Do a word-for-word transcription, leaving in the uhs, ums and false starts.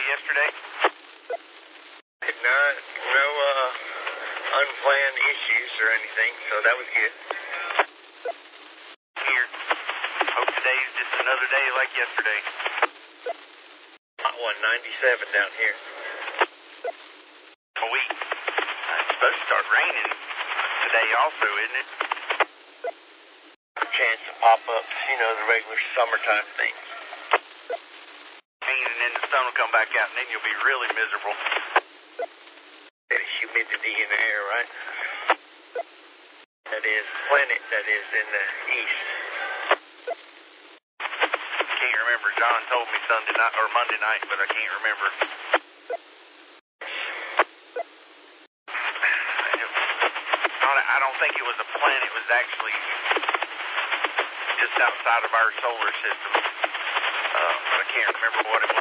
yesterday? No, no uh, unplanned issues or anything, so that was good. Here. Hope today's just another day like yesterday. Hot one ninety-seven down here. A week. It's supposed to start raining today also, isn't it? Chance of pop-ups, you know, the regular summertime things. And then the sun will come back out, and then you'll be really miserable. That humidity in the air, right? That is planet that is in the east. Can't remember. John told me Sunday night or Monday night, but I can't remember. I don't think it was a planet. It was actually just outside of our solar system. Uh, but I can't remember what it was.